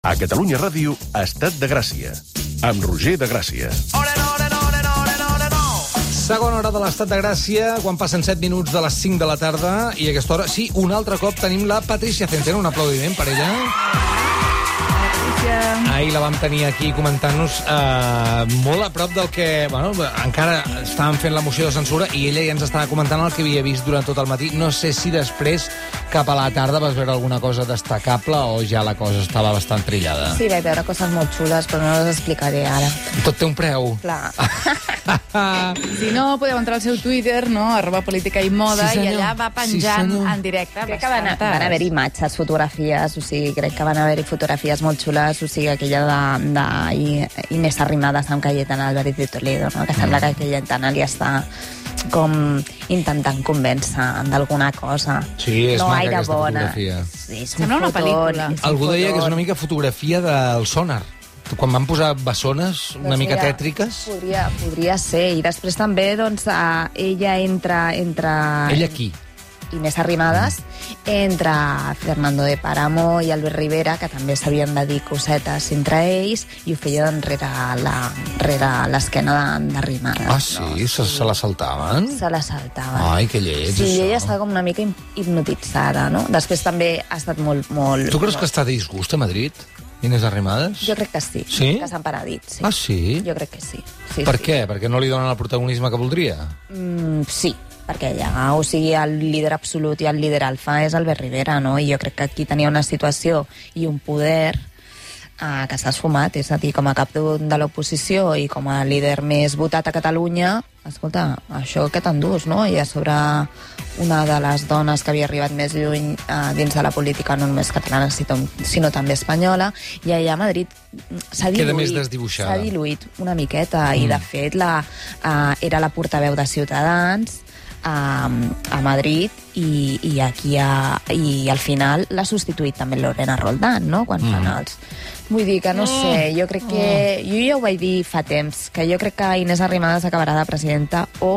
A Catalunya Ràdio, Estat de Gràcia, amb Roger de Gràcia. Segona hora de l'Estat de Gràcia, quan passen 7 minuts de les 5 de la tarda, i a aquesta hora, sí, un altre cop tenim la Patricia Centeno. Un aplaudiment per ella. Ahir la vam tenir aquí comentant-nos molt a prop del que... Bueno, encara estàvem fent la moció de censura i ella ja ens estava comentant el que havia vist durant tot el matí. No sé si després, cap a la tarda, vas veure alguna cosa destacable o ja la cosa estava bastant trillada. Sí, vaig veure coses molt xules, però no les explicaré ara. Tot té un preu. Clar. Si no, podeu entrar al seu Twitter, no?, @política_i_moda, Sí, i allà va penjant en directe. Crec que van haver imatges, fotografies, o sigui, crec que van haver-hi fotografies molt xules, o sigui, aquella d'Inés Arrimadas amb Cayetana Álvarez de Toledo, no?, que sembla que Cayetana li està com intentant convèncer d'alguna cosa. Sí, és no maca gaire aquesta bona. fotografia. Sí, és Sembla una pel·lícula. Algú deia que és una mica fotografia del Sonar. Quan van posar bessones una mica mira, tètriques. Podria ser. I després també, doncs, ella entra... Ella qui? Inés Arrimadas, entre Fernando de Páramo i Albert Rivera, que també s'havien de dir cosetes entre ells, i ho feien rere l'esquena d'Arrimadas. Ah, sí? No? Se la saltaven? Se la saltaven. Ai, que lleig, sí, això. ella estava com una mica hipnotitzada, no? Després també ha estat molt... Tu creus que està de disgust a Madrid, Inés Arrimadas? Jo crec que sí. Sí? Que s'han paradit, sí. Ah, sí? Jo crec que sí. Sí, Per sí. què? Perquè no li donen el protagonisme que voldria? Sí, perquè ja, o sigui, el líder absolut i el líder alfa és Albert Rivera, no? I jo crec que aquí tenia una situació i un poder que s'ha esfumat, és a dir, com a cap de l'oposició i com a líder més votat a Catalunya, escolta, això que t'endús, no? I a sobre una de les dones que havia arribat més lluny dins de la política, no només catalana, sinó també espanyola, i allà a Madrid s'ha diluït. Queda més desdibuixada. S'ha diluït una miqueta, i de fet era la portaveu de Ciutadans a Madrid, i aquí i al final l'ha substituït també Lorena Roldán, no?, quan fan els... Vull dir que no sé, jo crec que... Jo ja ho vaig dir fa temps, que jo crec que Inés Arrimadas acabarà de presidenta o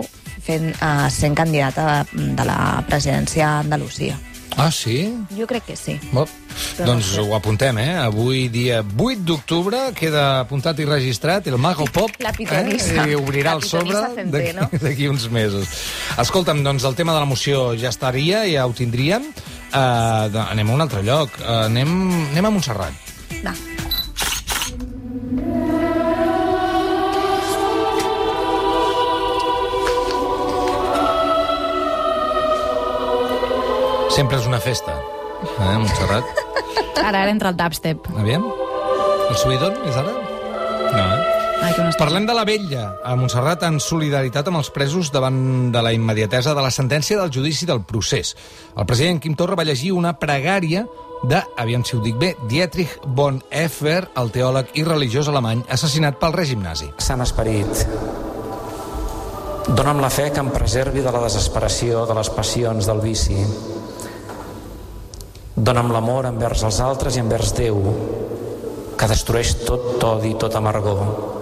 sent candidata de la presidència a Andalusia. Ah, sí? Jo crec que sí. Doncs ho apuntem, Avui, dia 8 d'octubre, queda apuntat i registrat el Mago Pop, La pitonissa. I obrirà La el sobre pitonissa d'aquí uns mesos. Escolta'm, doncs el tema de la moció ja estaria, ja ho tindríem. Anem a un altre lloc. Anem a Montserrat. Va. Sempre és una festa, Montserrat? Ara entra el dubstep. Aviam. El subidon és ara? No, Ai, que no està. Parlem de la vetlla a Montserrat en solidaritat amb els presos davant de la immediatesa de la sentència del judici del procés. El president Quim Torra va llegir una pregària de, aviam si ho dic bé, Dietrich Bonhoeffer, el teòleg i religiós alemany assassinat pel règim nazi. Sant Esperit, dona'm la fe que em preservi de la desesperació, de les passions, del vici. Dona'm l'amor envers els altres i envers Déu, que destrueix tot odi i tot amargor.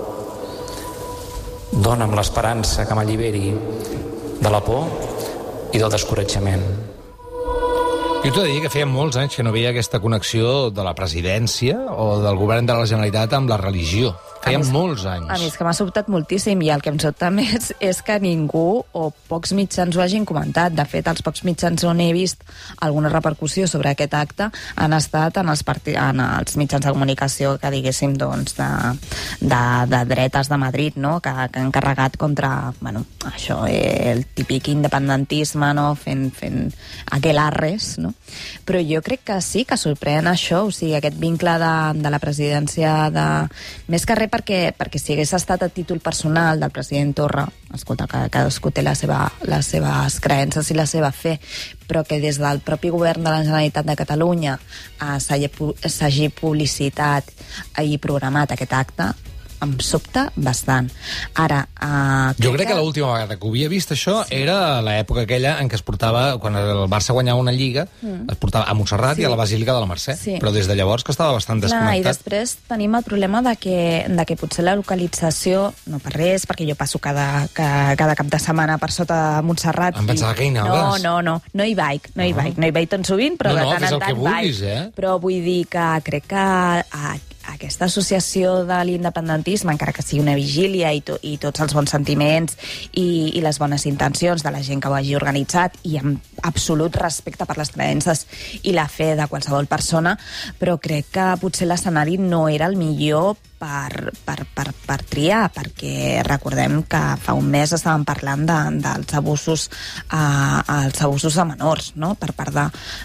Dona'm l'esperança que m'alliberi de la por i del descoratjament. Jo t'he de dir que feia molts anys que no veia aquesta connexió de la presidència o del govern de la Generalitat amb la religió. Feia molts anys. A mi és que m'ha sobtat moltíssim, i el que em sobta més és que ningú o pocs mitjans ho hagin comentat. De fet, els pocs mitjans on he vist alguna repercussió sobre aquest acte han estat en els mitjans de comunicació que, diguéssim, doncs, de dretes de Madrid, no?, que han carregat contra, bueno, això, el típic independentisme, no?, fent aquelarres, no? Però jo crec que sí, que sorprèn això, o sigui, aquest vincle de la presidència més que res perquè si hagués estat a títol personal del president Torra, escolta, que cadascú té les seves creences i la seva fe, però que des del propi govern de la Generalitat de Catalunya s'hagi publicitat i programat aquest acte, em sobta bastant. Ara... Jo crec que l'última vegada que ho havia vist això era l'època aquella en què es portava, quan el Barça guanyava una lliga, es portava a Montserrat i a la Basílica de la Mercè. Però des de llavors que estava bastant desconnectat. I després tenim el problema de que potser la localització, no per res, perquè jo passo cada cap de setmana per sota de Montserrat. Em pensava que hi anaves. No hi vaig tan sovint, però de tant en tant vaig. Però vull dir que crec que aquesta associació de l'independentisme, encara que sigui una vigília i tots els bons sentiments i les bones intencions de la gent que ho hagi organitzat, i amb absolut respecte per les creences i la fe de qualsevol persona, però crec que potser l'escenari no era el millor per triar, perquè recordem que fa un mes estàvem parlant dels abusos de menors, no?, per part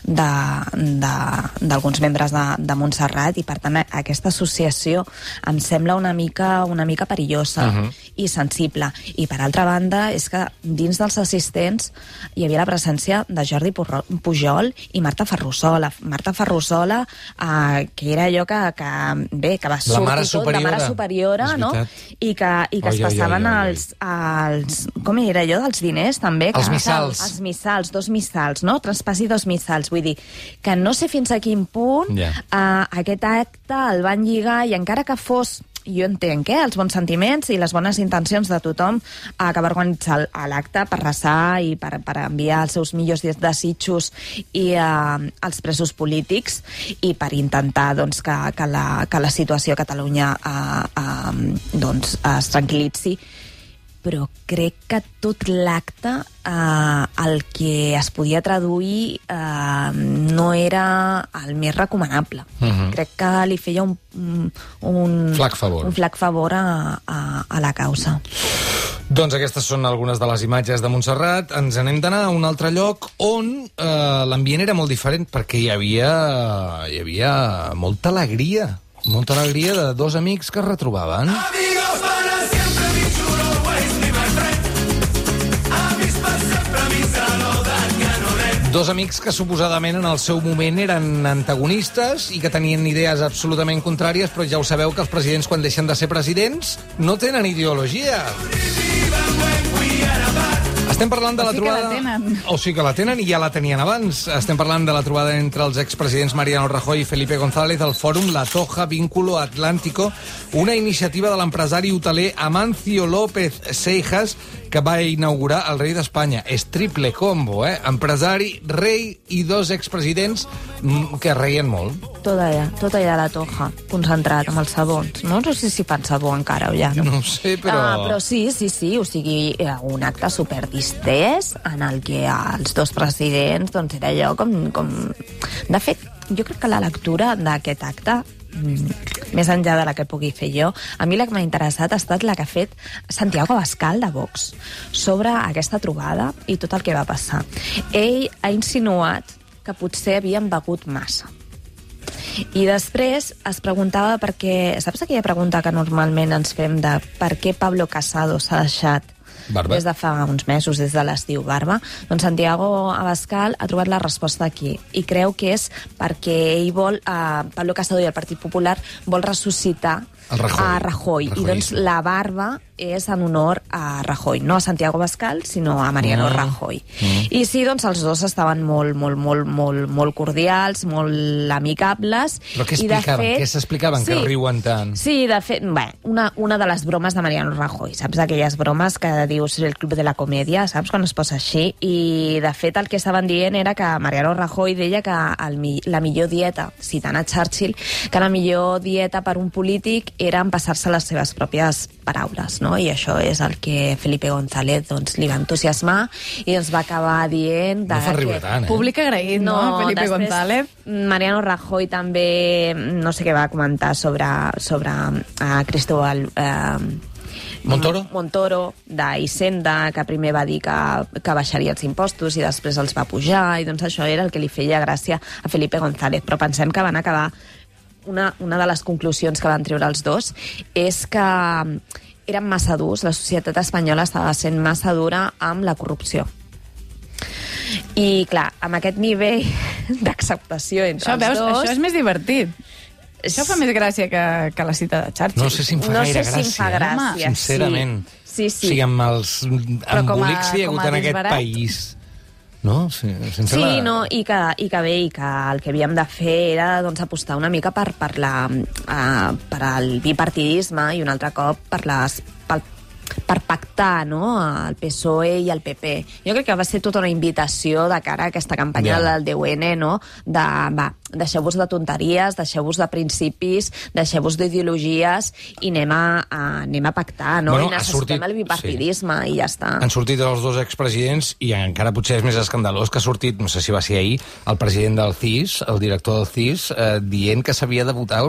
d'alguns membres de Montserrat, i per tant aquesta associació em sembla una mica perillosa i sensible. I per altra banda és que dins dels assistents hi havia la presència de Jordi Pujol i Marta Ferrusola, que era allò que va sortir tot, la mare superiora, no? I que es passaven els... Com era allò dels diners, també? Els missals. Els missals, 2 missals, no? Traspassi 2 missals. Vull dir, que no sé fins a quin punt aquest acte el van lligar, i encara que fos... Jo entenc els bons sentiments i les bones intencions de tothom que va organitzar l'acte per resar i per enviar els seus millors desitjos i als presos polítics, i per intentar que la situació a Catalunya es tranquil·litzi. Però crec que tot l'acte, el que es podia traduir no era el més recomanable. Crec que li feia un flac favor a la causa. Doncs aquestes són algunes de les imatges de Montserrat. Ens n'hem d'anar a un altre lloc on l'ambient era molt diferent, perquè hi havia molta alegria de 2 amics que es retrobaven. Dos amics que suposadament en el seu moment eren antagonistes i que tenien idees absolutament contràries, però ja ho sabeu que els presidents, quan deixen de ser presidents, no tenen ideologia. Estem parlant de la trobada... O sí que la tenen, i ja la tenien abans. Estem parlant de la trobada entre els expresidents Mariano Rajoy i Felipe González al fòrum La Toja Vínculo Atlántico, una iniciativa de l'empresari hoteler Amancio López Seijas, que va inaugurar el rei d'Espanya. És triple combo, empresari, rei i 2 expresidents que reien molt. Tot allà a La Toja, concentrat amb els sabons. No sé si fan sabó encara o ja. No ho sé, però... Però sí, o sigui, un acte superdistès en el que els 2 presidents, era allò com... De fet, jo crec que la lectura d'aquest acte, més enllà de la que pugui fer jo, a mi la que m'ha interessat ha estat la que ha fet Santiago Abascal de Vox sobre aquesta trobada i tot el que va passar. Ell ha insinuat que potser havien begut massa. I després es preguntava per què... Saps aquella pregunta que normalment ens fem de per què Pablo Casado s'ha deixat barba? Des de fa uns mesos, des de l'estiu, barba? Doncs Santiago Abascal ha trobat la resposta aquí, i creu que és perquè ell vol, Pablo Casado i el Partit Popular vol ressuscitar a Rajoy. I doncs la barba és en honor a Rajoy, no a Santiago Abascal, sinó a Mariano Rajoy. I sí, doncs els 2 estaven molt cordials, molt amicables. Però què explicaven? Què s'explicaven que riuen tant? Sí, de fet, una de les bromes de Mariano Rajoy, saps? Aquelles bromes que dius el club de la comèdia, saps? Quan es posa així. I de fet el que estaven dient era que Mariano Rajoy deia que la millor dieta, citant a Churchill, que la millor dieta per un polític era empassar-se les seves pròpies paraules, no? I això és el que Felipe González li va entusiasmar i ens va acabar dient... No fa riure tant, Públic agraït, no? Felipe González. Mariano Rajoy també, no sé què va comentar sobre Cristóbal... Montoro, d'Hisenda, que primer va dir que baixaria els impostos i després els va pujar, i doncs això era el que li feia gràcia a Felipe González. Però pensem que van acabar... Una de les conclusions que van treure els 2 és que eren massa durs, la societat espanyola estava sent massa dura amb la corrupció. I, clar, amb aquest nivell d'acceptació entre els 2... Això és més divertit. Això fa més gràcia que la cita de Churchill. No sé si em fa gaire gràcia. No sé si em fa gràcia, sincerament. Sí. O sigui, amb els embolics que hi ha hagut en aquest país... No? Sí, no, i que bé, i que el que havíem de fer era doncs, apostar una mica per al bipartidisme i un altre cop per pactar, no?, el PSOE i el PP. Jo crec que va ser tota una invitació de cara a aquesta campanya del 10N, no?, deixeu-vos de tonteries, deixeu-vos de principis, deixeu-vos d'ideologies i anem a pactar, no? I necessitem el bipartidisme i ja està. Han sortit els dos expresidents i encara potser és més escandalós que ha sortit, no sé si va ser ahir, el president del CIS, el director del CIS, dient que s'havia de votar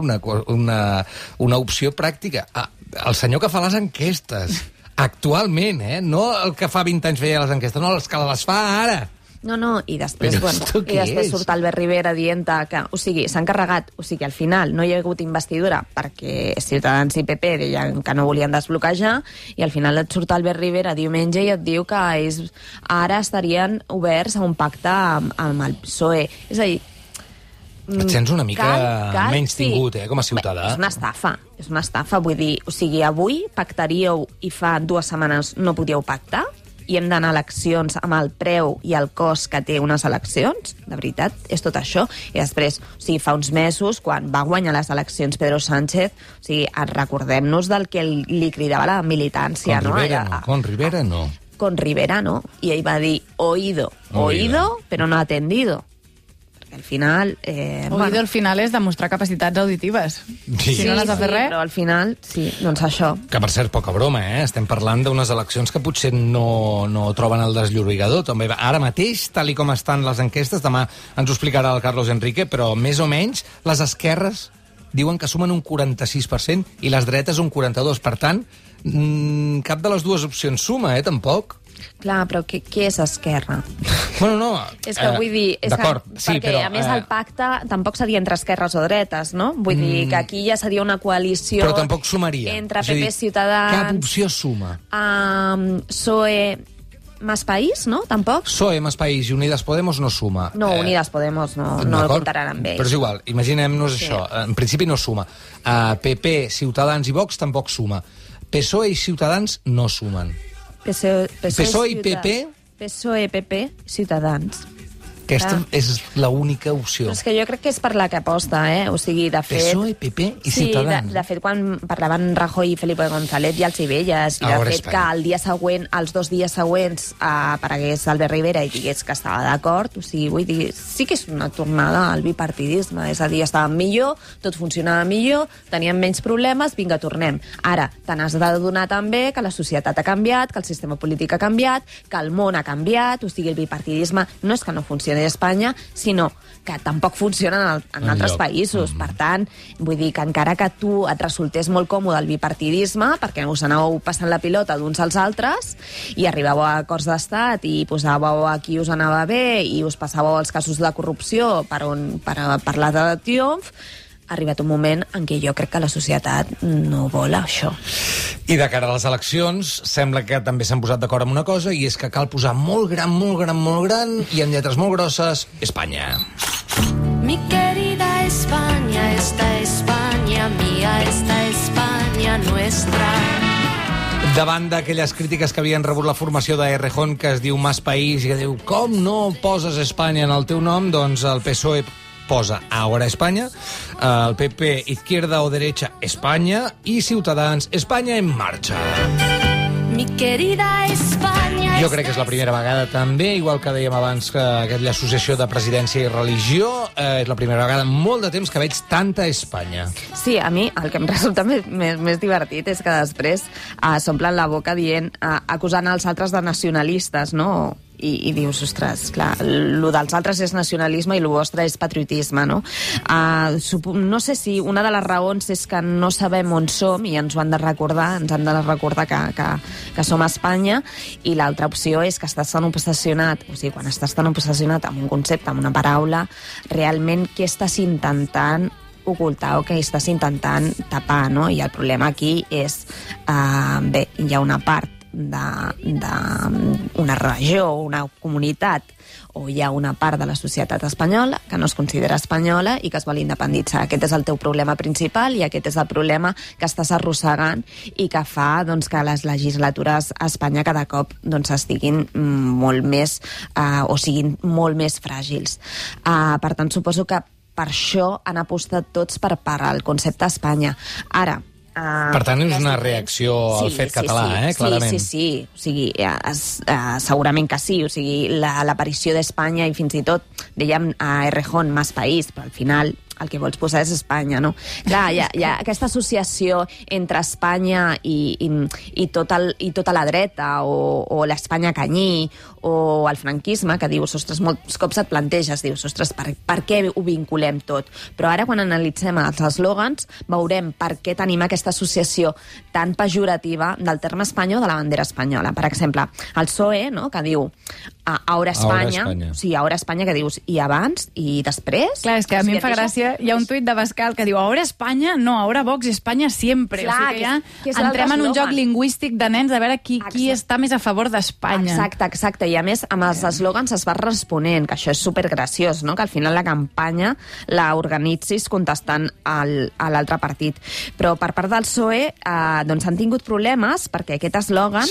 una opció pràctica. El senyor que fa les enquestes, actualment, no el que fa 20 anys feia les enquestes, no, els que les fa ara. No, i després, surt Albert Rivera dient que, o sigui, s'han carregat, o sigui, al final no hi ha hagut investidura perquè Ciutadans i PP deien que no volien desbloquejar i al final et surt Albert Rivera diumenge i et diu que ells ara estarien oberts a un pacte amb el PSOE. És a dir, et sents una mica menys tingut, com a ciutadà. És una estafa, vull dir, o sigui, avui pactaríeu i fa 2 setmanes no podíeu pactar i hem d'anar a eleccions amb el preu i el cost que té unes eleccions, de veritat, és tot això. I després, o sigui, fa uns mesos, quan va guanyar les eleccions Pedro Sánchez, o sigui, recordem-nos del que li cridava la militància, no? Con Rivera no. Con Rivera no. I ell va dir, oído, però no atendido. Al final... Oído al final és demostrar capacitats auditives. Sí. Si no n'has de fer res... però al final, sí, doncs això. Que, per cert, poca broma, Estem parlant d'unes eleccions que potser no troben el desllorigador. També ara mateix, tal i com estan les enquestes, demà ens ho explicarà el Carlos Enrique, però més o menys les esquerres diuen que sumen un 46% i les dretes un 42%. Per tant, cap de les dues opcions suma, tampoc. Clar, però què és Esquerra? Bueno, no... És que vull dir... Perquè, a més, el pacte tampoc seria entre esquerres o dretes, no? Vull dir que aquí ja seria una coalició... Però tampoc sumaria. Entre PP i Ciutadans... Cap opció suma. PSOE... Más País, no? Tampoc? PSOE, Más País i Unidas Podemos no suma. No, Unidas Podemos no comptaran amb ells. Però és igual, imaginem-nos això. En principi no suma. PP, Ciutadans i Vox tampoc suma. PSOE i Ciutadans no sumen. PSOE i PP? PSOE, PP, Ciutadans. Aquesta és l'única opció. Però és que jo crec que és per la que aposta, O sigui, de fet... PSOE, PP i Ciutadans. Sí, de fet, quan parlaven Rajoy i Felipe González ja els hi veies, i de fet que el dia següent, els 2 dies següents, aparegués Albert Rivera i digués que estava d'acord, o sigui, vull dir, sí que és una tornada al bipartidisme, és a dir, estàvem millor, tot funcionava millor, teníem menys problemes, vinga, tornem. Ara, te n'has d'adonar també que la societat ha canviat, que el sistema polític ha canviat, que el món ha canviat, o sigui, el bipartidisme no és que no funcioni d'Espanya, sinó que tampoc funciona en altres països. Per tant, vull dir que encara que tu et resultés molt còmode el bipartidisme, perquè us anàveu passant la pilota d'uns als altres i arribàveu a acords d'estat i posàveu a qui us anava bé i us passàveu els casos de corrupció per la de triomf, ha arribat un moment en què jo crec que la societat no vol això. I de cara a les eleccions, sembla que també s'han posat d'acord amb una cosa, i és que cal posar molt gran, molt gran, molt gran, i en lletres molt grosses, Espanya. Mi querida España, esta España mía, esta España nuestra. Davant d'aquelles crítiques que havien rebut la formació de Errejón, que es diu Más País, i que diu, com no poses Espanya en el teu nom, doncs el PSOE posa Ahora España, el PP Izquierda o Derecha España i Ciutadans España en marxa. Mi querida España... Jo crec que és la primera vegada també, igual que dèiem abans que l'associació de presidència i religió, és la primera vegada en molt de temps que veig tanta Espanya. Sí, a mi el que em resulta més divertit és que després s'omplen la boca dient, acusant els altres de nacionalistes, no? I dius, ostres, clar, el dels altres és nacionalisme i el vostre és patriotisme, no? No sé si una de les raons és que no sabem on som i ens ho han de recordar, que som a Espanya, i l'altra opció és que estàs tan obsessionat, o sigui, quan estàs tan obsessionat amb un concepte, amb una paraula, realment què estàs intentant ocultar o què estàs intentant tapar, no? I el problema aquí és, bé, hi ha una part d'una regió o una comunitat o hi ha una part de la societat espanyola que no es considera espanyola i que es vol independitzar. Aquest és el teu problema principal i aquest és el problema que estàs arrossegant i que fa doncs, que les legislatures a Espanya cada cop doncs, estiguin molt més o siguin molt més fràgils. Per tant, suposo que per això han apostat tots per al concepte Espanya. Ara, per tant, és una reacció al fet català, clarament. Sí. O sigui, segurament que sí. O sigui, l'aparició d'Espanya i fins i tot, dèiem, a Errejón, Más País, però al final el que vols posar és Espanya, no? Clar, hi ha aquesta associació entre Espanya i tota la dreta, o l'Espanya canyí, o el franquisme, que dius, ostres, molts cops et planteges, dius, ostres, per què ho vinculem tot? Però ara, quan analitzem els eslògans, veurem per què tenim aquesta associació tan pejorativa del terme Espanya o de la bandera espanyola. Per exemple, el PSOE, no?, que diu Ahora Espanya, o sigui, Ahora Espanya, que dius, i abans, i després? Clar, és que a mi em fa gràcia, hi ha un tuit de Bascal que diu Ahora Espanya, no, Ahora Vox i Espanya siempre. Clar, o sigui que ja entrem en un joc lingüístic de nens a veure qui està més a favor d'Espanya. Exacte, i a més amb els eslògans es va responent, que això és supergraciós, no?, que al final la campanya la organitzis contestant a l'altre partit. Però per part del PSOE doncs han tingut problemes perquè aquest eslògan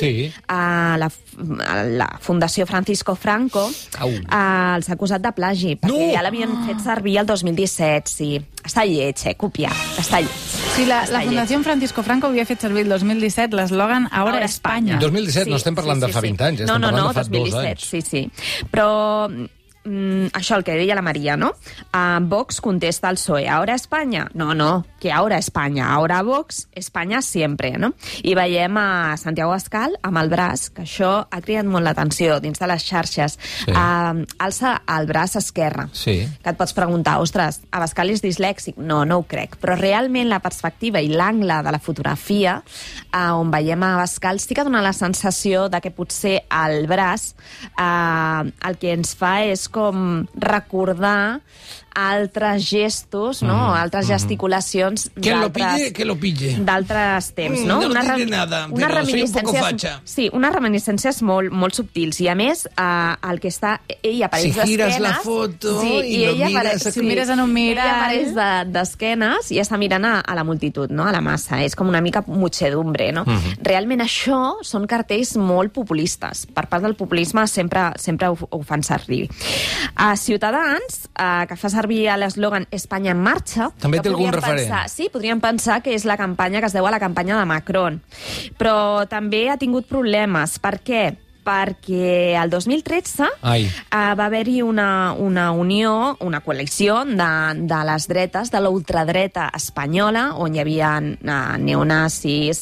la Fundació Francisco Franco els ha acusat de plagi, perquè ja l'havien fet servir el 2017, sí. Està lleig, copiar, està lleig. Sí, la Fundació Francisco Franco havia fet servir el 2017 l'eslògan Ahora Espanya. 2017, no estem parlant de fa 20 anys, estem parlant de fa 2 anys. Sí. Però això el que deia la Maria, no? Vox contesta al PSOE, ¿ahora España? No, que ahora España, ahora Vox, España siempre, no? I veiem a Santiago Abascal amb el braç, que això ha cridat molt l'atenció dins de les xarxes. Alça el braç esquerre. Sí. Que et pots preguntar, ostres, Abascal és dislèxic? No ho crec. Però realment la perspectiva i l'angle de la fotografia on veiem a Abascal sí que dona la sensació de que potser el braç el que ens fa és com recordar altres gestos, no? Altres gesticulacions que lo pille. D'altres temps, no? No tiene nada, però soy un poco facha. Sí, unes reminiscències molt subtils. I a més, el que està... Ell apareix d'esquenes... Si giras la foto i lo miras... Si mires en un mirall... Ella apareix d'esquenes i està mirant a la multitud, no?, a la massa. És com una mica muchedumbre, no? Realment això són cartells molt populistes. Per part del populisme sempre ho fan servir. A Ciutadans, que fa servir l'eslògan Espanya en marxa... També té algun referent. Podríem pensar que és la campanya que es deu a la campanya de Macron. Però també ha tingut problemes. Per què? Perquè el 2013 va haver-hi una unió, una coalició de les dretes, de la ultradreta espanyola, on hi havia neonazis,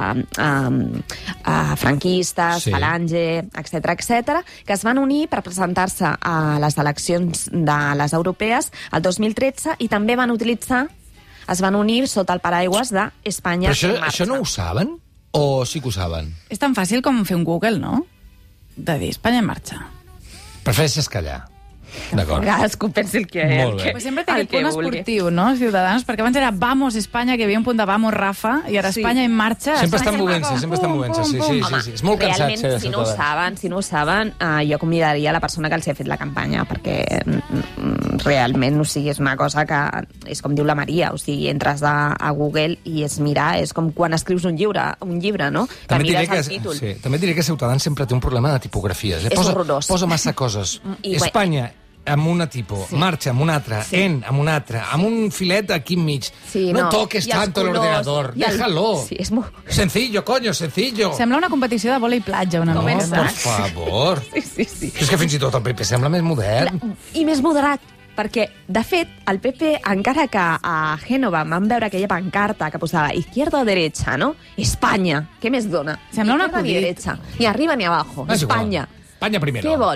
franquistes, falange, etc., que es van unir per presentar-se a les eleccions de les europees el 2013 i també es van unir sota el paraigües d'Espanya en marxa. Això no ho saben? O sí que ho saben? És tan fàcil com fer un Google, no?, de dir Espanya en marxa. Prefereixes callar. D'acord. Cadascú pensi el que... Molt bé. Pues sempre té aquest punt esportiu, no, Ciutadans? Perquè abans era Vamos Espanya, que hi havia un punt de Vamos Rafa, i ara Espanya en marxa... Sempre estan movent-se, sí. És molt cansat ser de Ciutadans. Realment, si no ho saben, jo convidaria la persona que els ha fet la campanya, perquè realment, o sigui, és una cosa que és com diu la Maria, o sigui, entres a Google i és mirar, és com quan escrius un llibre, no? Que mires el títol. Sí, també diré que Ciutadans sempre té un problema de tipografies. És horrorós. Posa massa coses. Espanya amb una tipus, marxa amb una altra, amb una altra, amb un filet aquí enmig. No toques tanto el ordenador, déjalo. Sí, és molt... Sencillo, coño, sencillo. Sembla una competició de vòlei platja, una mica. Per favor. Sí. És que fins i tot el PP sembla més modern. I més moderat, perquè, de fet, el PP, encara que a Gènova vam veure aquella pancarta que posava izquierda o derecha, no? Espanya. Què més dona? Sembla un acudit. Ni arriba ni abajo. Espanya. Espanya primero. Què vols?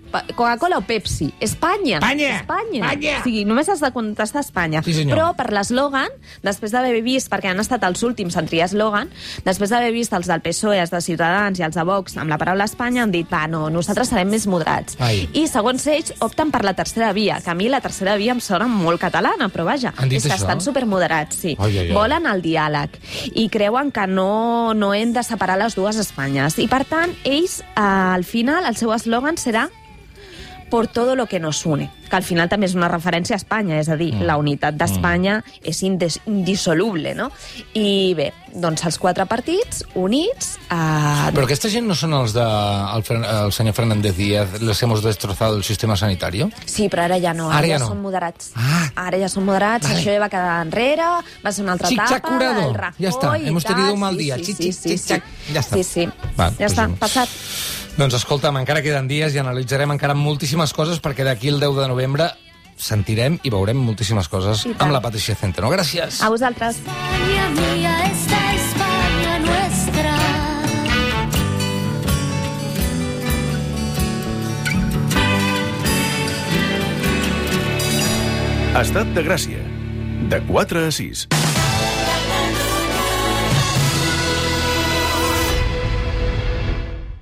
Coca-Cola o Pepsi? Espanya. Espanya. O sigui, només has de contestar Espanya. Sí, senyor. Però per l'eslògan, després d'haver vist, perquè han estat els últims en triar eslògan, després d'haver vist els del PSOE, els de Ciutadans i els de Vox amb la paraula Espanya, han dit, no, nosaltres serem més moderats. Ai. I, segons ells, opten per la tercera via, que a mi la tercera via em sona molt catalana, però vaja, Han dit és que això? estan supermoderats, sí. Ai. Volen el diàleg i creuen que no hem de separar les dues Espanyes. I, per tant, ells, al final, el seu eslògan serà por todo lo que nos une, que al final també és una referència a Espanya, és a dir, la unitat d'Espanya és indissoluble, no? I bé, doncs els 4 partits units... Però aquesta gent no són els del senyor Fernández Díaz, les hemos destrozado el sistema sanitario? Sí, però ara ja no, Ara ja no. són moderats. Ah. Ara ja són moderats, Vale. això ja va quedar enrere, va ser una altra Chic-chac etapa, curado. el Rajoy Ja està, i hemos tal. tenido un mal Sí, día. sí, Chic, sí, chic, ja està. Sí. Va, Ja està, doncs- passat. Doncs escolta'm, encara queden dies i analitzarem encara moltíssimes coses perquè d'aquí el 10 de novembre sentirem i veurem moltíssimes coses I tant. amb la Patricia Centeno. Gràcies. A vosaltres. España mía, esta España nuestra. Estat de Gràcia, de 4 a 6.